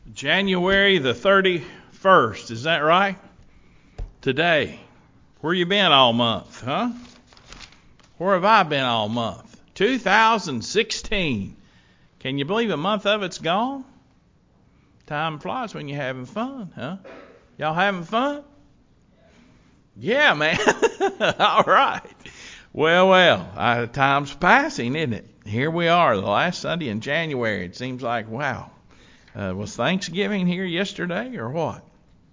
January the 31st, is that right? Today. Where you been all month, huh? Where have I been all month? 2016. Can you believe a month of it's gone? Time flies when you're having fun, huh? Y'all having fun? Yeah, man. All right. Well, time's passing, isn't it? Here we are, the last Sunday in January. It seems like, wow. Was Thanksgiving here yesterday or what?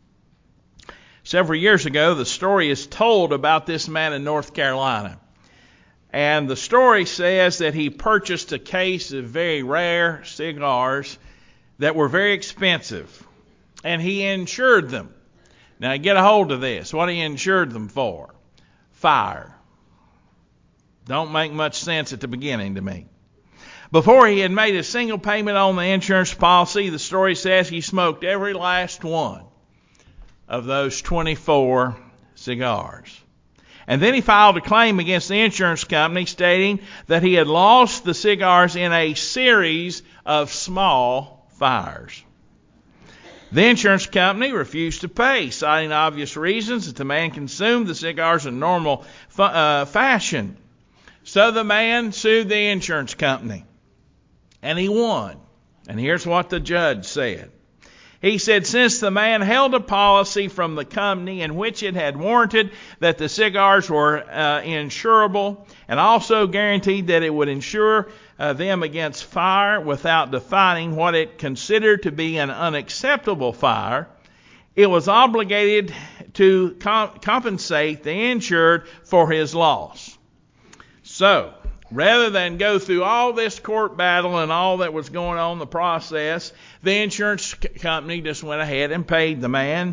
Several years ago, the story is told about this man in North Carolina. And the story says that he purchased a case of very rare cigars that were very expensive. And he insured them. Now, get a hold of this. What he insured them for? Fire. Don't make much sense at the beginning to me. Before he had made a single payment on the insurance policy, the story says he smoked every last one of those 24 cigars. And then he filed a claim against the insurance company stating that he had lost the cigars in a series of small fires. The insurance company refused to pay, citing obvious reasons that the man consumed the cigars in normal fashion. So the man sued the insurance company. And he won. And here's what the judge said. He said, since the man held a policy from the company in which it had warranted that the cigars were insurable and also guaranteed that it would insure them against fire without defining what it considered to be an unacceptable fire, it was obligated to compensate the insured for his loss. So, rather than go through all this court battle and all that was going on in the process, the insurance company just went ahead and paid the man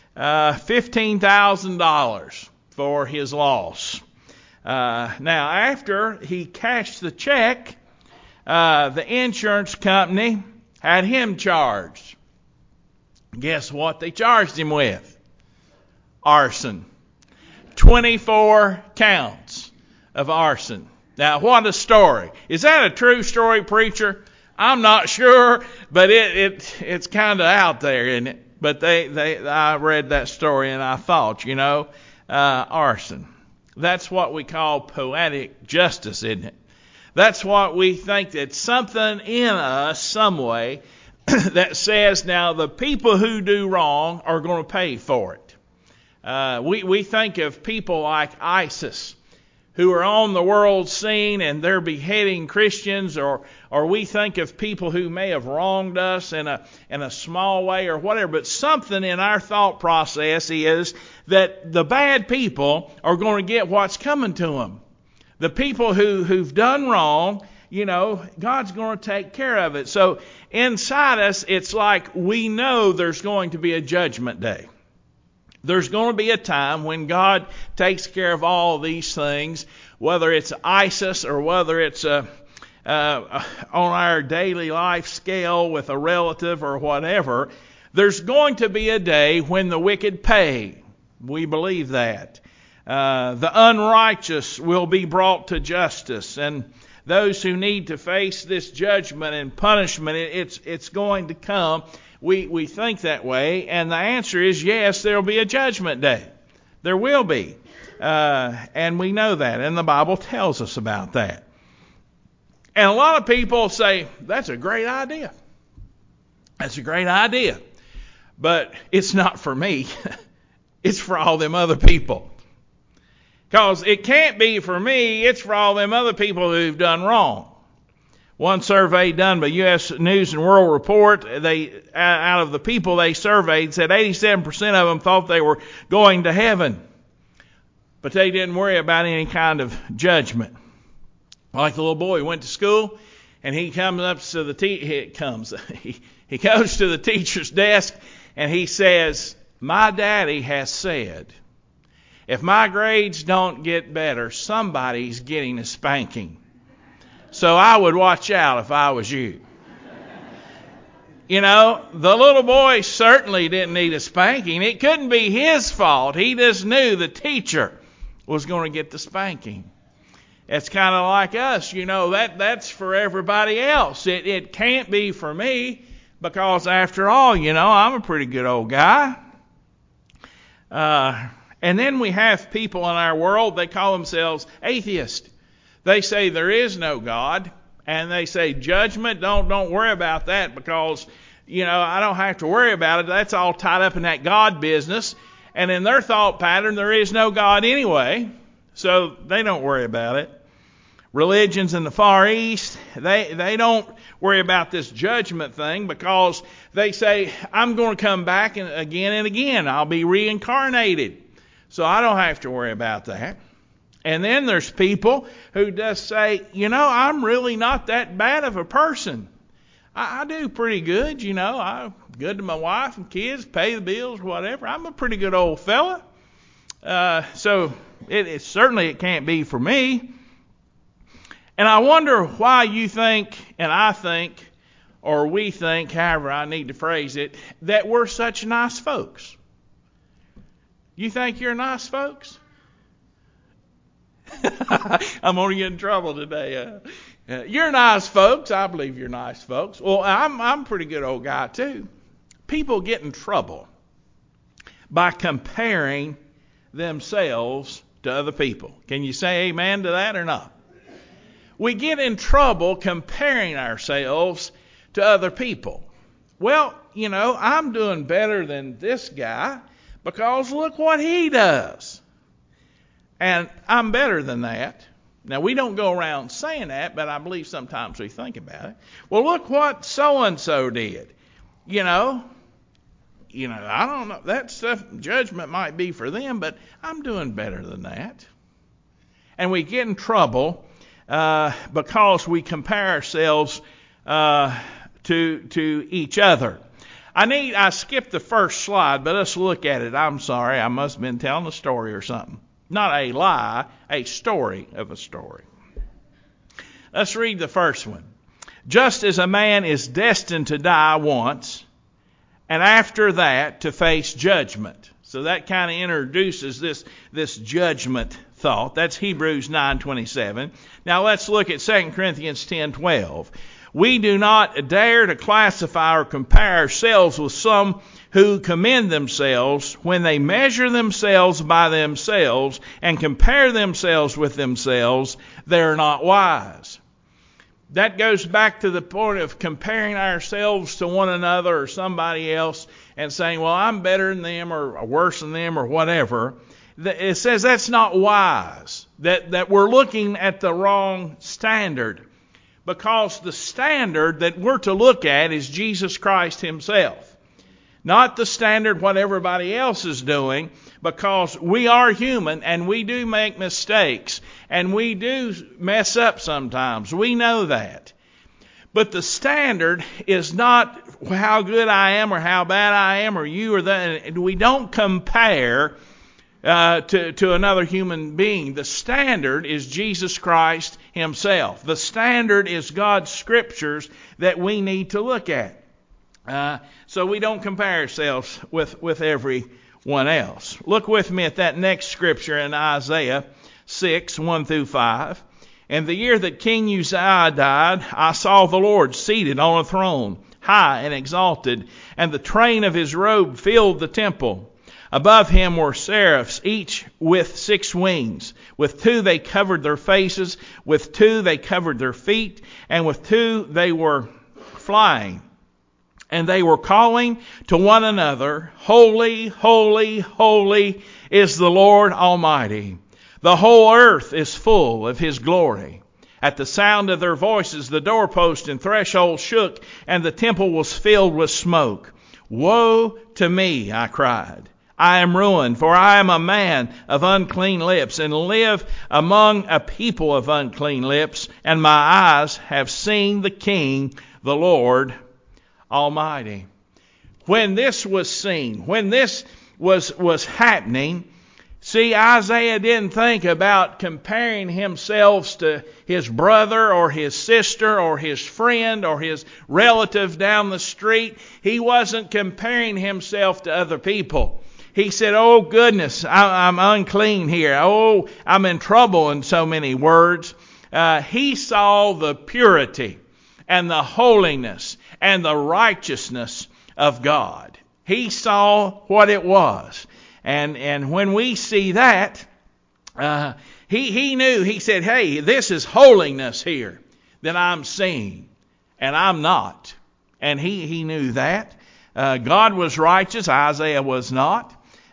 $15,000 for his loss. Now, after he cashed the check, the insurance company had him charged. Guess what they charged him with? Arson. 24 counts of arson. Now, what a story. Is that a true story, preacher? I'm not sure, but it's kind of out there, isn't it? But I read that story and I thought, arson. That's what we call poetic justice, isn't it? That's what we think that's something in us, some way, that says now the people who do wrong are going to pay for it. We think of people like ISIS, who are on the world scene and they're beheading Christians, or we think of people who may have wronged us in a small way or whatever, but something in our thought process is that the bad people are going to get what's coming to them. The people who've done wrong, God's going to take care of it. So inside us, it's like we know there's going to be a judgment day. There's going to be a time when God takes care of all these things, whether it's ISIS or whether it's on our daily life scale with a relative or whatever. There's going to be a day when the wicked pay. We believe that. The unrighteous will be brought to justice, and those who need to face this judgment and punishment, it's going to come. We think that way, and the answer is yes, there will be a judgment day. There will be. And we know that, and the Bible tells us about that. And a lot of people say, that's a great idea. That's a great idea. But it's not for me. It's for all them other people. Because it can't be for me, it's for all them other people who've done wrong. One survey done by U.S. News and World Report, out of the people they surveyed, said 87% of them thought they were going to heaven. But they didn't worry about any kind of judgment. Like the little boy who went to school, and he comes up to the he goes to the teacher's desk, and he says, my daddy has said, if my grades don't get better, somebody's getting a spanking. So I would watch out if I was you. The little boy certainly didn't need a spanking. It couldn't be his fault. He just knew the teacher was going to get the spanking. It's kind of like us, that's for everybody else. It can't be for me. Because after all, I'm a pretty good old guy. And then we have people in our world, they call themselves atheists. They say there is no God, and they say judgment, don't worry about that because, I don't have to worry about it. That's all tied up in that God business. And in their thought pattern, there is no God anyway, so they don't worry about it. Religions in the Far East, they don't worry about this judgment thing because they say, I'm going to come back again and again. I'll be reincarnated. So I don't have to worry about that. And then there's people who just say, I'm really not that bad of a person. I do pretty good, I'm good to my wife and kids, pay the bills, whatever. I'm a pretty good old fella. So it certainly can't be for me. And I wonder why you think, and I think, or we think, however I need to phrase it, that we're such nice folks. You think you're nice folks? I'm going to get in trouble today. You're nice folks. I believe you're nice folks. Well, I'm a pretty good old guy too. People get in trouble by comparing themselves to other people. Can you say amen to that or not? We get in trouble comparing ourselves to other people. Well, I'm doing better than this guy because look what he does. And I'm better than that. Now, we don't go around saying that, but I believe sometimes we think about it. Well, look what so-and-so did. I don't know. That stuff, judgment might be for them, but I'm doing better than that. And we get in trouble because we compare ourselves to each other. I skipped the first slide, but let's look at it. I'm sorry, I must have been telling a story or something. Not a lie, a story of a story. Let's read the first one. Just as a man is destined to die once, and after that to face judgment. So that kind of introduces this judgment thought. That's Hebrews 9:27. Now let's look at 2 Corinthians 10:12. We do not dare to classify or compare ourselves with some who commend themselves when they measure themselves by themselves and compare themselves with themselves. They're not wise. That goes back to the point of comparing ourselves to one another or somebody else and saying, well, I'm better than them or worse than them or whatever. It says that's not wise, that we're looking at the wrong standard, because the standard that we're to look at is Jesus Christ himself. Not the standard what everybody else is doing, because we are human and we do make mistakes and we do mess up sometimes. We know that. But the standard is not how good I am or how bad I am or you or that. We don't compare to another human being. The standard is Jesus Christ himself. The standard is God's scriptures that we need to look at. So we don't compare ourselves with everyone else. Look with me at that next scripture in Isaiah 6:1-5. In the year that King Uzziah died, I saw the Lord seated on a throne, high and exalted, and the train of his robe filled the temple. Above him were seraphs, each with 6 wings. With 2 they covered their faces, with 2 they covered their feet, and with 2 they were flying. And they were calling to one another, Holy, holy, holy is the Lord Almighty. The whole earth is full of his glory. At the sound of their voices, the doorpost and threshold shook, and the temple was filled with smoke. Woe to me, I cried. I am ruined, for I am a man of unclean lips, and live among a people of unclean lips, and my eyes have seen the King, the Lord Almighty. When this was seen, when this was happening, see, Isaiah didn't think about comparing himself to his brother or his sister or his friend or his relative down the street. He wasn't comparing himself to other people. He said, oh goodness, I'm unclean here. Oh, I'm in trouble, in so many words. He saw the purity and the holiness and the righteousness of God. He saw what it was. And when we see that, he knew, he said, hey, this is holiness here that I'm seeing, and I'm not. And he knew that. God was righteous, Isaiah was not.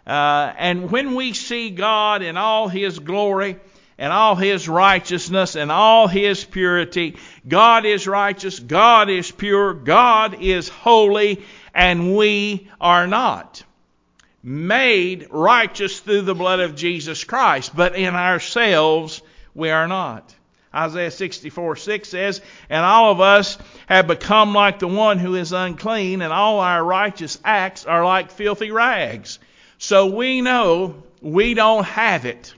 And when we see God in all His glory and all His righteousness and all His purity, God is righteous, God is pure, God is holy, and we are not. Made righteous through the blood of Jesus Christ, but in ourselves we are not. Isaiah 64:6 says, and all of us have become like the one who is unclean, and all our righteous acts are like filthy rags. So we know we don't have it.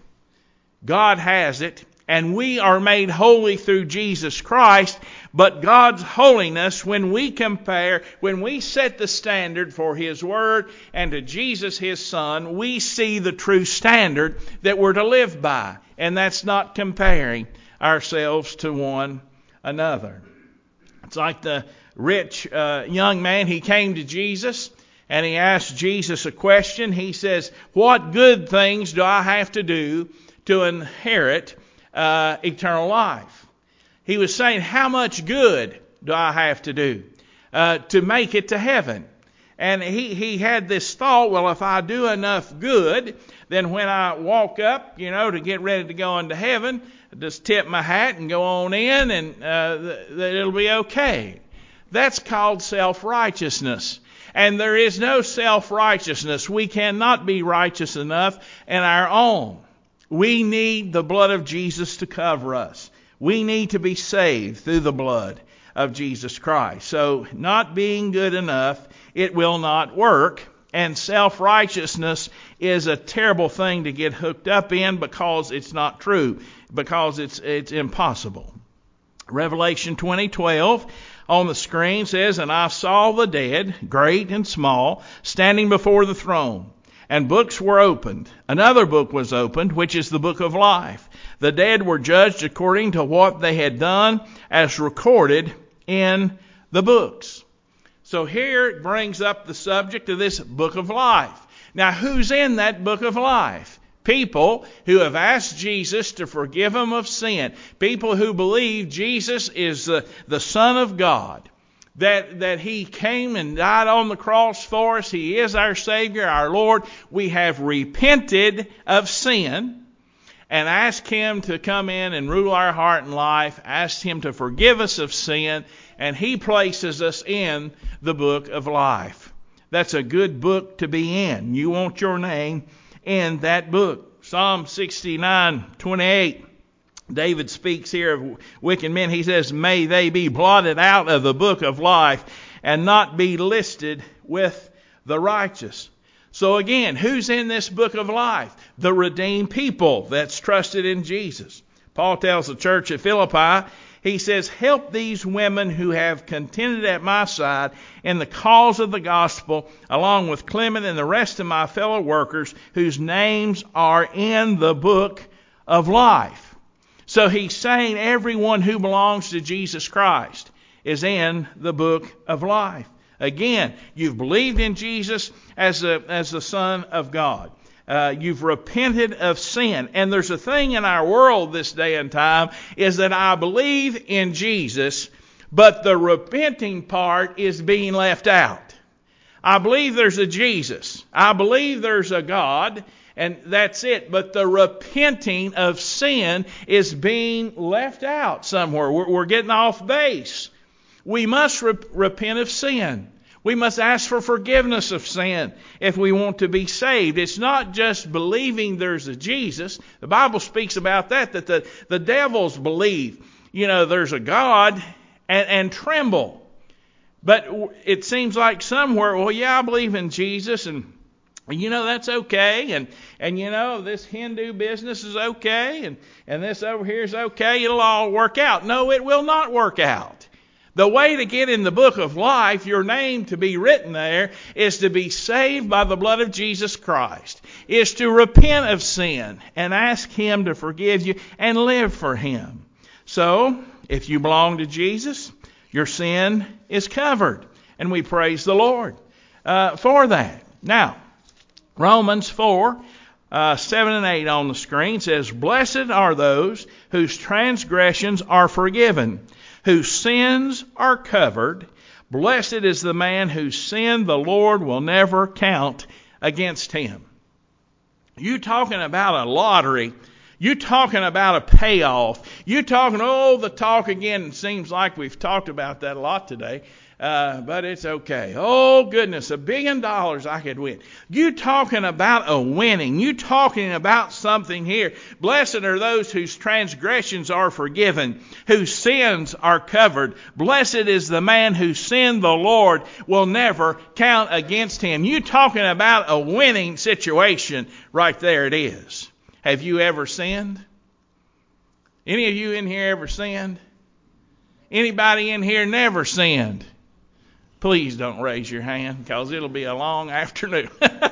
God has it, and we are made holy through Jesus Christ. But God's holiness, when we compare, when we set the standard for His Word and to Jesus, His Son, we see the true standard that we're to live by. And that's not comparing ourselves to one another. It's like the rich young man. He came to Jesus and he asked Jesus a question. He says, what good things do I have to do to inherit eternal life? He was saying, how much good do I have to do to make it to heaven? And he had this thought, well, if I do enough good, then when I walk up, to get ready to go into heaven, I just tip my hat and go on in, and it'll be okay. That's called self-righteousness. And there is no self-righteousness. We cannot be righteous enough in our own. We need the blood of Jesus to cover us. We need to be saved through the blood of Jesus Christ. So not being good enough, it will not work. And self-righteousness is a terrible thing to get hooked up in because it's not true, because it's impossible. Revelation 20:12 on the screen says, and I saw the dead, great and small, standing before the throne. And books were opened. Another book was opened, which is the book of life. The dead were judged according to what they had done, as recorded in the books. So here it brings up the subject of this book of life. Now, who's in that book of life? People who have asked Jesus to forgive them of sin. People who believe Jesus is the Son of God. That He came and died on the cross for us. He is our Savior, our Lord. We have repented of sin and asked Him to come in and rule our heart and life, asked Him to forgive us of sin, and He places us in the book of life. That's a good book to be in. You want your name in that book. Psalm 69:28. David speaks here of wicked men. He says, may they be blotted out of the book of life and not be listed with the righteous. So again, who's in this book of life? The redeemed people that's trusted in Jesus. Paul tells the church at Philippi, he says, help these women who have contended at my side in the cause of the gospel, along with Clement and the rest of my fellow workers whose names are in the book of life. So he's saying everyone who belongs to Jesus Christ is in the book of life. Again, you've believed in Jesus as the Son of God. You've repented of sin. And there's a thing in our world this day and time is that I believe in Jesus, but the repenting part is being left out. I believe there's a Jesus. I believe there's a God. And that's it. But the repenting of sin is being left out somewhere. We're getting off base. We must repent of sin. We must ask for forgiveness of sin if we want to be saved. It's not just believing there's a Jesus. The Bible speaks about that the devils believe, there's a God and tremble. But it seems like somewhere, I believe in Jesus, and that's okay, and this Hindu business is okay, and this over here is okay, it'll all work out. No, it will not work out. The way to get in the book of life, your name to be written there, is to be saved by the blood of Jesus Christ, is to repent of sin and ask Him to forgive you and live for Him. So, if you belong to Jesus, Your sin is covered. And we praise the Lord for that. Now, Romans 4, 7 and 8 on the screen says, Blessed are those whose transgressions are forgiven, whose sins are covered. Blessed is the man whose sin the Lord will never count against him. You talking about a lottery. You talking about a payoff. You talking, the talk again. It seems like we've talked about that a lot today. But it's okay. Oh, goodness, $1 billion I could win. You talking about a winning. You talking about something here. Blessed are those whose transgressions are forgiven, whose sins are covered. Blessed is the man whose sin the Lord will never count against him. You talking about a winning situation. Right there it is. Have you ever sinned? Any of you in here ever sinned? Anybody in here never sinned? Please don't raise your hand, because it'll be a long afternoon.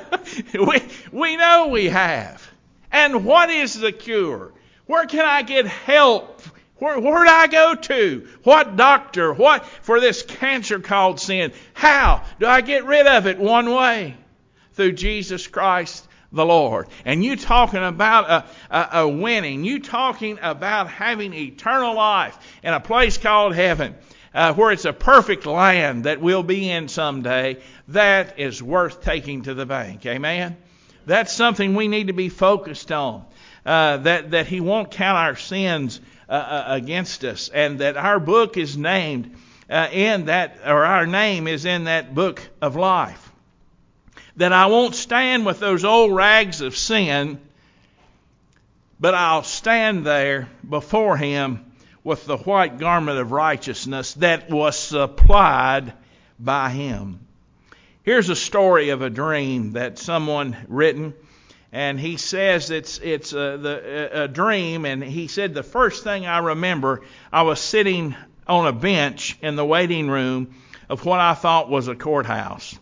we know we have. And what is the cure? Where can I get help? Where do I go to? What doctor? What for this cancer called sin? How do I get rid of it? One way, through Jesus Christ the Lord. And you talking about a winning. You talking about having eternal life in a place called heaven. Where it's a perfect land that we'll be in someday, that is worth taking to the bank. Amen? That's something we need to be focused on. That He won't count our sins against us, and that our book is named in that, or our name is in that book of life. That I won't stand with those old rags of sin, but I'll stand there before Him with the white garment of righteousness that was supplied by Him. Here's a story of a dream that someone written, and he says it's a dream, and he said, the first thing I remember, I was sitting on a bench in the waiting room of what I thought was a courthouse.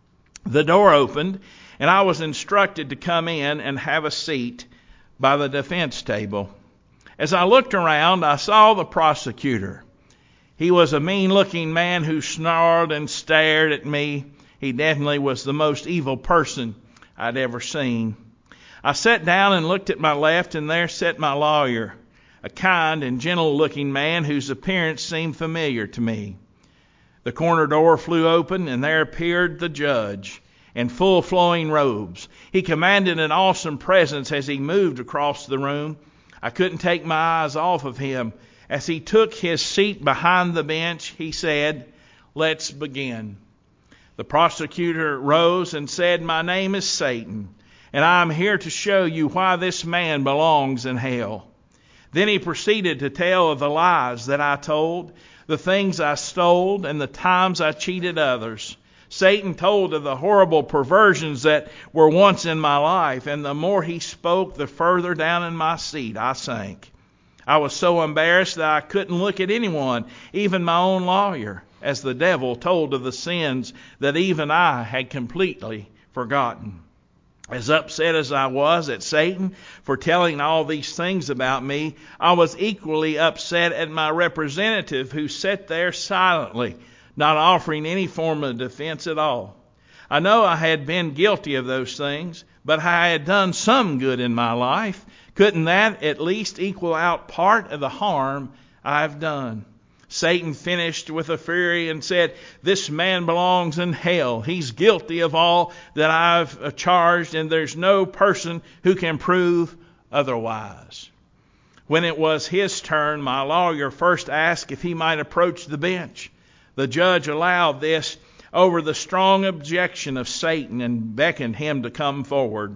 The door opened, and I was instructed to come in and have a seat by the defense table. As I looked around, I saw the prosecutor. He was a mean-looking man who snarled and stared at me. He definitely was the most evil person I'd ever seen. I sat down and looked at my left, and there sat my lawyer, a kind and gentle-looking man whose appearance seemed familiar to me. The corner door flew open, and there appeared the judge in full flowing robes. He commanded an awesome presence as he moved across the room. I couldn't take my eyes off of him. As he took his seat behind the bench, he said, "Let's begin." The prosecutor rose and said, "My name is Satan, and I am here to show you why this man belongs in hell." Then he proceeded to tell of the lies that I told, the things I stole, and the times I cheated others. Satan told of the horrible perversions that were once in my life, and the more he spoke, the further down in my seat I sank. I was so embarrassed that I couldn't look at anyone, even my own lawyer, as the devil told of the sins that even I had completely forgotten. As upset as I was at Satan for telling all these things about me, I was equally upset at my representative who sat there silently, not offering any form of defense at all. I know I had been guilty of those things, but I had done some good in my life. Couldn't that at least equal out part of the harm I've done? Satan finished with a fury and said, "This man belongs in hell. He's guilty of all that I've charged, and there's no person who can prove otherwise." When it was his turn, my lawyer first asked if he might approach the bench. The judge allowed this over the strong objection of Satan and beckoned him to come forward.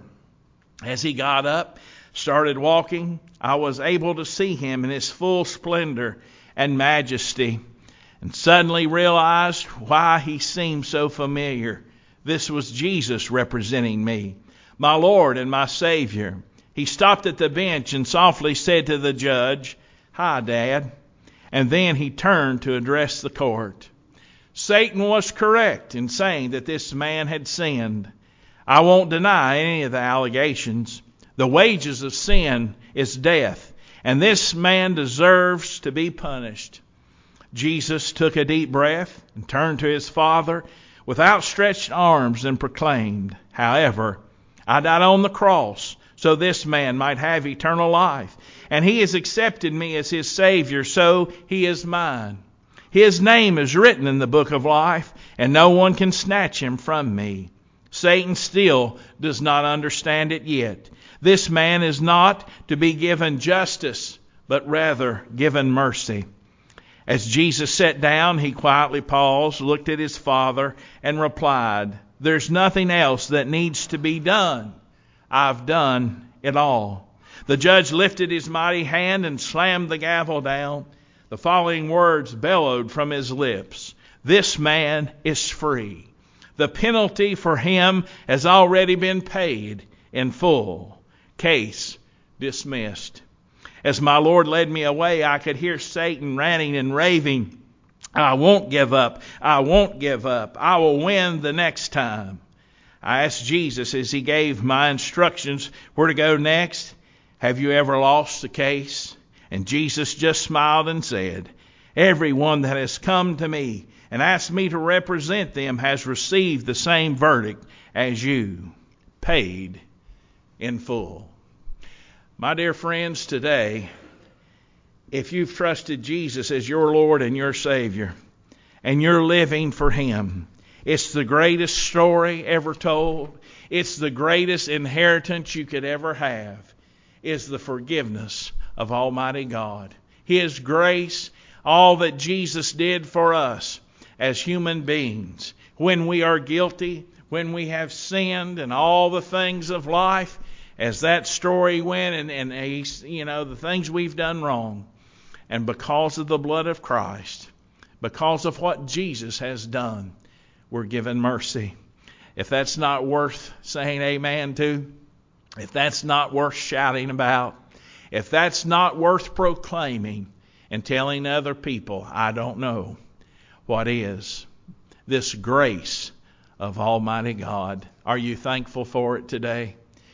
As he got up, started walking, I was able to see him in his full splendor and majesty, and suddenly realized why he seemed so familiar. This was Jesus representing me, my Lord and my Savior. He stopped at the bench and softly said to the judge, "Hi, Dad." And then he turned to address the court. Satan was correct in saying that this man had sinned. I won't deny any of the allegations. The wages of sin is death, and this man deserves to be punished. Jesus took a deep breath and turned to his Father with outstretched arms and proclaimed, "However, I died on the cross so this man might have eternal life. And he has accepted me as his Savior, so he is mine. His name is written in the book of life, and no one can snatch him from me." Satan still does not understand it yet. This man is not to be given justice, but rather given mercy. As Jesus sat down, he quietly paused, looked at his Father, and replied, "There's nothing else that needs to be done. I've done it all." The judge lifted his mighty hand and slammed the gavel down. The following words bellowed from his lips: "This man is free. The penalty for him has already been paid in full. Case dismissed." As my Lord led me away, I could hear Satan ranting and raving, "I won't give up. I won't give up. I will win the next time." I asked Jesus as he gave my instructions where to go next, "Have you ever lost a case?" And Jesus just smiled and said, "Everyone that has come to me and asked me to represent them has received the same verdict as you, paid in full." My dear friends, today, if you've trusted Jesus as your Lord and your Savior, and you're living for Him, it's the greatest story ever told. It's the greatest inheritance you could ever have, is the forgiveness of Almighty God. His grace, all that Jesus did for us as human beings, when we are guilty, when we have sinned and all the things of life, as that story went, and the things we've done wrong. And because of the blood of Christ, because of what Jesus has done, we're given mercy. If that's not worth saying amen to, if that's not worth shouting about, if that's not worth proclaiming and telling other people, I don't know what is. This grace of Almighty God. Are you thankful for it today?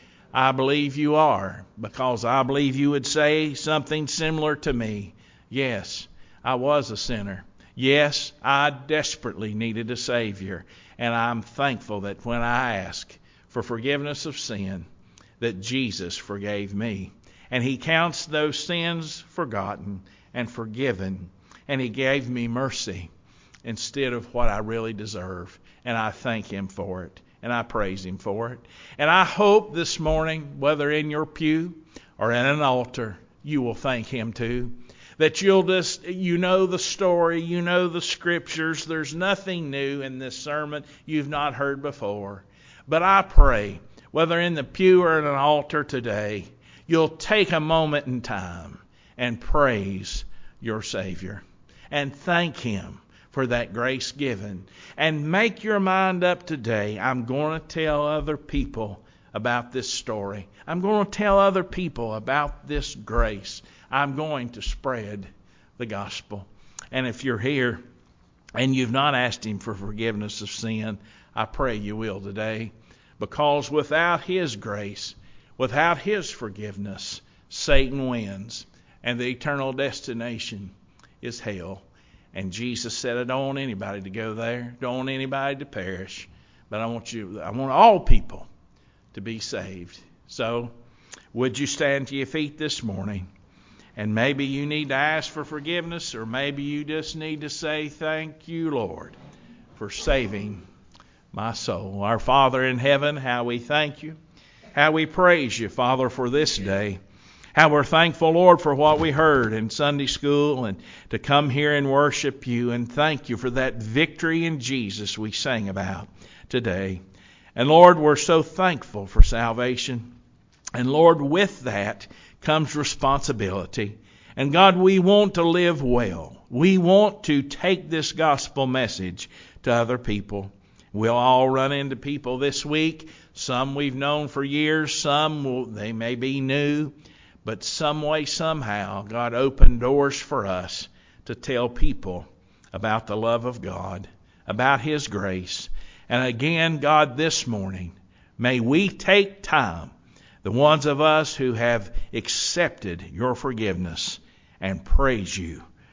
I believe you are, because I believe you would say something similar to me. Yes, I was a sinner. Yes, I desperately needed a Savior. And I'm thankful that when I ask for forgiveness of sin, that Jesus forgave me. And He counts those sins forgotten and forgiven. And He gave me mercy instead of what I really deserve. And I thank Him for it. And I praise Him for it. And I hope this morning, whether in your pew or at an altar, you will thank Him too. That you know the story, you know the Scriptures. There's nothing new in this sermon you've not heard before. But I pray, whether in the pew or at an altar today, you'll take a moment in time and praise your Savior and thank Him for that grace given. And make your mind up today. I'm going to tell other people about this story. I'm going to tell other people about this grace. I'm going to spread the gospel. And if you're here and you've not asked Him for forgiveness of sin, I pray you will today. Because without His grace, without His forgiveness, Satan wins. And the eternal destination is hell. And Jesus said, I don't want anybody to go there. Don't want anybody to perish. But I want all people to be saved. So, would you stand to your feet this morning? And maybe you need to ask for forgiveness, or maybe you just need to say, thank you, Lord, for saving my soul. Our Father in heaven, how we thank you. How we praise you, Father, for this day. How we're thankful, Lord, for what we heard in Sunday school and to come here and worship you. And thank you for that victory in Jesus we sang about today. And Lord, we're so thankful for salvation. And Lord, with that comes responsibility. And God, we want to live well. We want to take this gospel message to other people. We'll all run into people this week. Some we've known for years. Some they may be new. But some way, somehow, God opened doors for us to tell people about the love of God, about His grace. And again, God, this morning, may we take time, the ones of us who have accepted your forgiveness, and praise you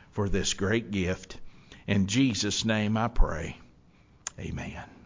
for this great gift. In Jesus' name I pray. Amen.